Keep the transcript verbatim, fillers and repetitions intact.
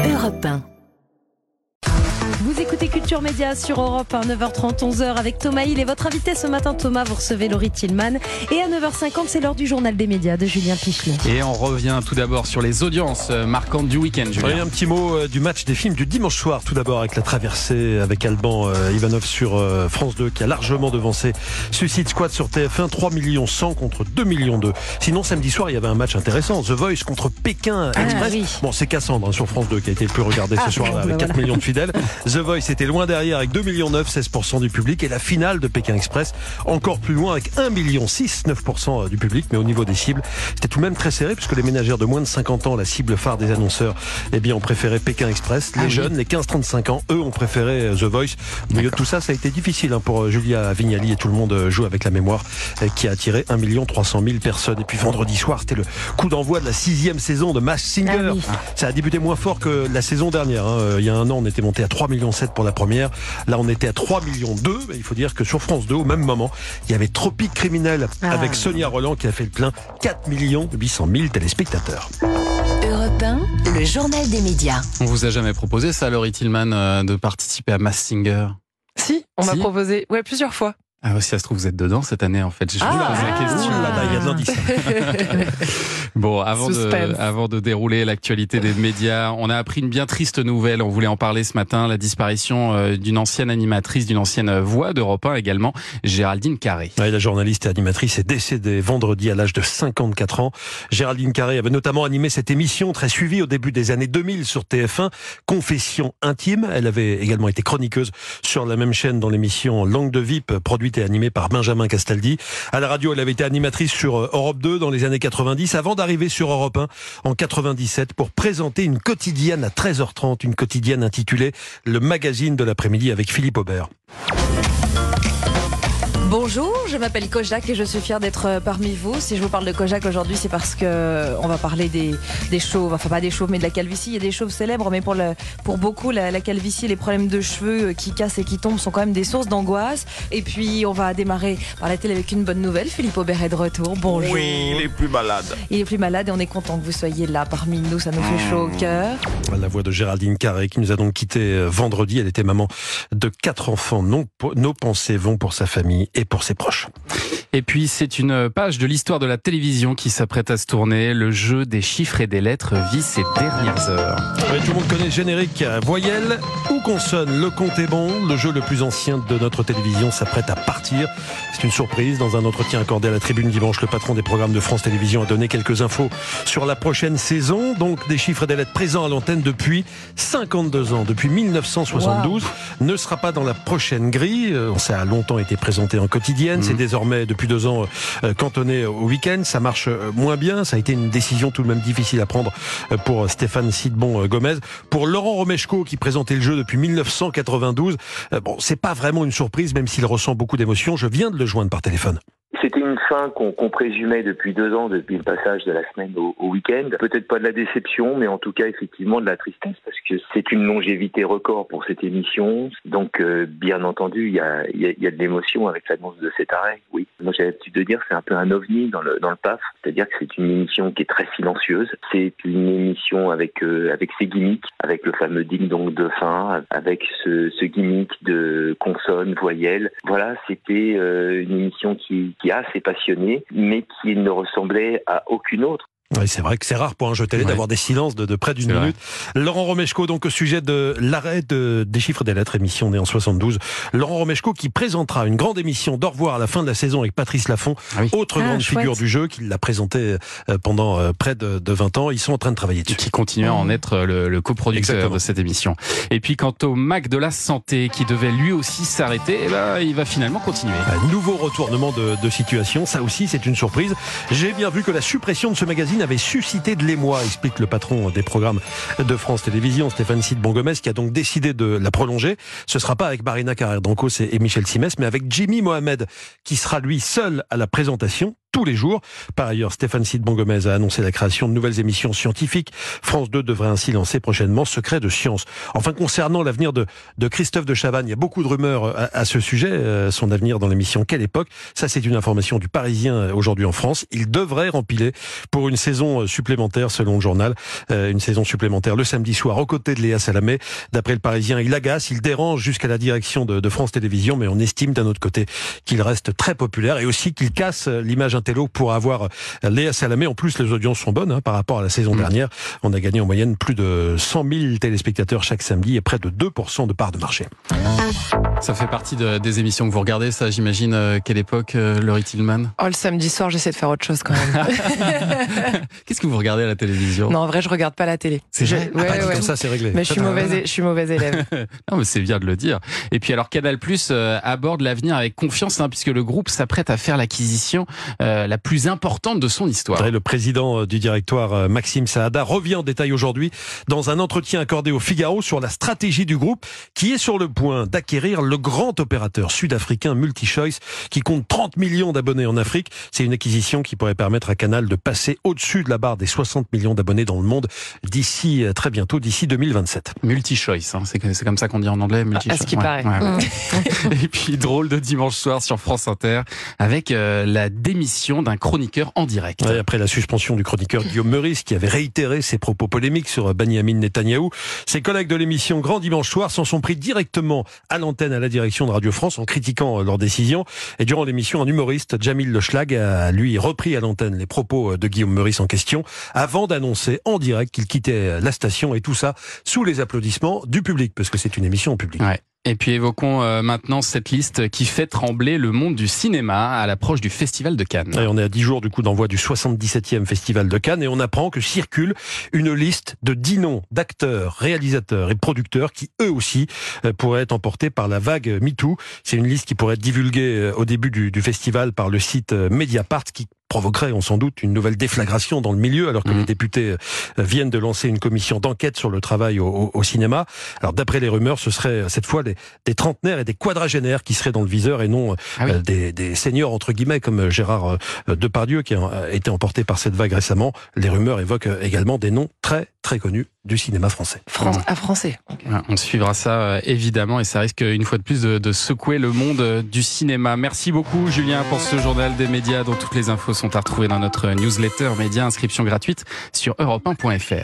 Europe un. Vous écoutez Culture Média sur Europe un, neuf heures trente, onze heures avec Thomas Hill et votre invité ce matin, Thomas, vous recevez Laurie Tillman. Et à neuf heures cinquante, c'est l'heure du journal des médias de Julien Pichelot. Et on revient tout d'abord sur les audiences marquantes du week-end, Julien. Oui, un petit mot euh, du match des films du dimanche soir, tout d'abord avec la traversée avec Alban euh, Ivanov sur euh, France deux qui a largement devancé Suicide Squad sur T F un, trois millions cent contre deux millions deux. Sinon, samedi soir, il y avait un match intéressant, The Voice contre Pékin Express. Ah, oui. Bon, c'est Cassandre hein, sur France deux qui a été le plus regardé ah, ce soir-là bah avec voilà. quatre millions de fidèles. The Voice était loin derrière avec deux millions neuf, seize pour cent du public, et la finale de Pékin Express encore plus loin avec un million six, neuf pour cent du public. Mais au niveau des cibles, c'était tout de même très serré puisque les ménagères de moins de cinquante ans, la cible phare des annonceurs, eh bien ont préféré Pékin Express. Les ah, jeunes, oui. les quinze trente-cinq ans, eux ont préféré The Voice. Au milieu de tout ça, ça a été difficile hein, pour Julia Vignali, et tout le monde joue avec la mémoire, qui a attiré un million trois cent mille personnes. Et puis vendredi soir, c'était le coup d'envoi de la sixième saison de Masked Singer. Ah, oui. Ça a débuté moins fort que la saison dernière. Hein. Il y a un an, on était monté à trois virgule sept millions pour la première. Là, on était à trois virgule deux millions. Il faut dire que sur France deux, au même moment, il y avait Tropique Criminel ah. avec Sonia Rolland qui a fait le plein, quatre millions huit cent mille téléspectateurs. Europe un, le journal des médias. On vous a jamais proposé ça, Laurie Tillman, euh, de participer à Masked Singer? Si, on m'a Si. proposé, ouais, plusieurs fois. Ah, si ça se trouve, vous êtes dedans cette année, en fait. Je vous Ah, pose la question. Là, là, il y a de l'indice. Bon, avant de, Suspense. avant de dérouler l'actualité des médias, on a appris une bien triste nouvelle. On voulait en parler ce matin. La disparition euh, d'une ancienne animatrice, d'une ancienne voix d'Europe un également, Géraldine Carré. Ouais, la journaliste et animatrice est décédée vendredi à l'âge de cinquante-quatre ans. Géraldine Carré avait notamment animé cette émission très suivie au début des années deux mille sur T F un, Confession intime. Elle avait également été chroniqueuse sur la même chaîne dans l'émission Langue de V I P, produite et animée par Benjamin Castaldi. À la radio, elle avait été animatrice sur Europe deux dans les années quatre-vingt-dix, avant d'arriver sur Europe un en quatre-vingt-dix-sept pour présenter une quotidienne à treize heures trente, une quotidienne intitulée Le Magazine de l'après-midi avec Philippe Aubert. Bonjour, je m'appelle Kojak et je suis fière d'être parmi vous. Si je vous parle de Kojak aujourd'hui, c'est parce que on va parler des, des chauves, enfin pas des chauves mais de la calvitie. Il y a des chauves célèbres, mais pour, le, pour beaucoup, la, la calvitie, les problèmes de cheveux qui cassent et qui tombent sont quand même des sources d'angoisse. Et puis on va démarrer par la télé avec une bonne nouvelle. Philippe Aubert est de retour. Bonjour. Oui, il est plus malade. Il est plus malade et on est content que vous soyez là parmi nous, ça nous fait chaud au cœur. La voix de Géraldine Carré qui nous a donc quitté vendredi. Elle était maman de quatre enfants. Nos, nos pensées vont pour sa famille et pour ses proches. Et puis, c'est une page de l'histoire de la télévision qui s'apprête à se tourner. Le jeu des chiffres et des lettres vit ses dernières heures. Oui, tout le monde connaît le générique. Voyelle ou consonne, le compte est bon. Le jeu le plus ancien de notre télévision s'apprête à partir. C'est une surprise. Dans un entretien accordé à la Tribune dimanche, le patron des programmes de France Télévisions a donné quelques infos sur la prochaine saison. Donc, des chiffres et des lettres présents à l'antenne depuis cinquante-deux ans, depuis mille neuf cent soixante-douze. Wow. Ne sera pas dans la prochaine grille. Ça a longtemps été présenté en quotidienne. Mmh. C'est désormais, depuis deux ans, euh, cantonné au week-end. Ça marche euh, moins bien. Ça a été une décision tout de même difficile à prendre euh, pour Stéphane Sidbon-Gomez. Pour Laurent Romeshko, qui présentait le jeu depuis mille neuf cent quatre-vingt-douze, euh, bon, c'est pas vraiment une surprise, même s'il ressent beaucoup d'émotions. Je viens de le joindre par téléphone. C'était une fin qu'on qu'on présumait depuis deux ans, depuis le passage de la semaine au, au week-end. Peut-être pas de la déception, mais en tout cas, effectivement, de la tristesse, parce que c'est une longévité record pour cette émission. Donc, euh, bien entendu, il y a, y, a, y a de l'émotion avec l'annonce de cet arrêt, oui. Moi, j'ai l'habitude de dire que c'est un peu un ovni dans le, dans le P A F, c'est-à-dire que c'est une émission qui est très silencieuse. C'est une émission avec, euh, avec ses gimmicks, avec le fameux ding-dong de fin, avec ce, ce gimmick de consonne, voyelle. Voilà, c'était euh, une émission qui, qui a assez passionné, mais qui ne ressemblait à aucune autre. Oui, c'est vrai que c'est rare pour un jeu télé ouais. d'avoir des silences de, de près d'une minute. Vrai. Laurent Romeshko, donc au sujet de l'arrêt de, des chiffres et des lettres, émission née en soixante-douze. Laurent Romeshko qui présentera une grande émission d'au revoir à la fin de la saison avec Patrice Laffont, ah oui. autre ah, grande chouette. figure du jeu, qui l'a présenté pendant près de, de vingt ans. Ils sont en train de travailler dessus. Et qui continue à en être le, le coproducteur Exactement. de cette émission. Et puis quant au Mac de la Santé, qui devait lui aussi s'arrêter, eh ben, il va finalement continuer. Un nouveau retournement de, de situation, ça aussi c'est une surprise. J'ai bien vu que la suppression de ce magazine avait suscité de l'émoi, explique le patron des programmes de France Télévisions, Stéphane Sidbon-Gomez, qui a donc décidé de la prolonger. Ce sera pas avec Marina Carrère-Dancos et Michel Simès, mais avec Jimmy Mohamed, qui sera lui seul à la présentation. tous les jours. Par ailleurs, Stéphane Sidbon-Gomez a annoncé la création de nouvelles émissions scientifiques. France deux devrait ainsi lancer prochainement Secret de Science. Enfin, concernant l'avenir de, de Christophe de Chavannes, il y a beaucoup de rumeurs à, à ce sujet. Euh, son avenir dans l'émission Quelle époque? Ça, c'est une information du Parisien aujourd'hui en France. Il devrait rempiler pour une saison supplémentaire, selon le journal. Euh, une saison supplémentaire le samedi soir aux côtés de Léa Salamé. D'après le Parisien, il agace, il dérange jusqu'à la direction de, de France Télévisions, mais on estime d'un autre côté qu'il reste très populaire et aussi qu'il casse l'image intello pour avoir Léa Salamé. En plus, les audiences sont bonnes hein, par rapport à la saison mmh. dernière. On a gagné en moyenne plus de cent mille téléspectateurs chaque samedi et près de deux pour cent de part de marché. Ça fait partie de, des émissions que vous regardez, ça, j'imagine. Euh, quelle époque, euh, Laurie Tillman? Oh, le samedi soir, j'essaie de faire autre chose quand même. Qu'est-ce que vous regardez à la télévision? Non, en vrai, je regarde pas la télé. C'est vrai. Ouais, ah, bah, ouais. Comme ça, c'est réglé. Mais je suis mauvaise, je suis mauvaise élève. Non, mais c'est bien de le dire. Et puis alors, Canal+ euh, aborde l'avenir avec confiance, hein, puisque le groupe s'apprête à faire l'acquisition euh, la plus importante de son histoire. Le président du directoire, Maxime Saada, revient en détail aujourd'hui dans un entretien accordé au Figaro sur la stratégie du groupe, qui est sur le point d'acquérir le grand opérateur sud-africain MultiChoice, qui compte trente millions d'abonnés en Afrique. C'est une acquisition qui pourrait permettre à Canal de passer au-dessus de la barre des soixante millions d'abonnés dans le monde d'ici très bientôt, d'ici deux mille vingt-sept. MultiChoice, hein, c'est, c'est comme ça qu'on dit en anglais, MultiChoice. À ce qui ouais, paraît. Ouais, ouais. Et puis, drôle de dimanche soir sur France Inter, avec euh, la démission d'un chroniqueur en direct. Ouais, après la suspension du chroniqueur Guillaume Meurice, qui avait réitéré ses propos polémiques sur Benyamin Netanyahou, ses collègues de l'émission Grand Dimanche Soir s'en sont pris directement à l'antenne, à la direction de Radio France, en critiquant leur décision. Et durant l'émission, un humoriste, Jamil Le Schlag, a lui repris à l'antenne les propos de Guillaume Meurice en question, avant d'annoncer en direct qu'il quittait la station, et tout ça sous les applaudissements du public, parce que c'est une émission en public. Ouais. Et puis évoquons euh, maintenant cette liste qui fait trembler le monde du cinéma à l'approche du Festival de Cannes. Et on est à dix jours du coup d'envoi du soixante-dix-septième Festival de Cannes et on apprend que circule une liste de dix noms d'acteurs, réalisateurs et producteurs qui eux aussi euh, pourraient être emportés par la vague MeToo. C'est une liste qui pourrait être divulguée euh, au début du, du festival par le site euh, Mediapart, qui provoquerait, on s'en doute, une nouvelle déflagration dans le milieu, alors que mmh. les députés viennent de lancer une commission d'enquête sur le travail au, au, au cinéma. Alors d'après les rumeurs, ce serait cette fois des, des trentenaires et des quadragénaires qui seraient dans le viseur et non ah oui. euh, des, des seniors entre guillemets comme Gérard euh, Depardieu qui a été emporté par cette vague récemment. Les rumeurs évoquent également des noms très très connus du cinéma français. France à français. Okay. On suivra ça euh, évidemment et ça risque une fois de plus de, de secouer le monde euh, du cinéma. Merci beaucoup Julien pour ce journal des médias dont toutes les infos sont à retrouver dans notre newsletter média, inscription gratuite sur europe un point f r.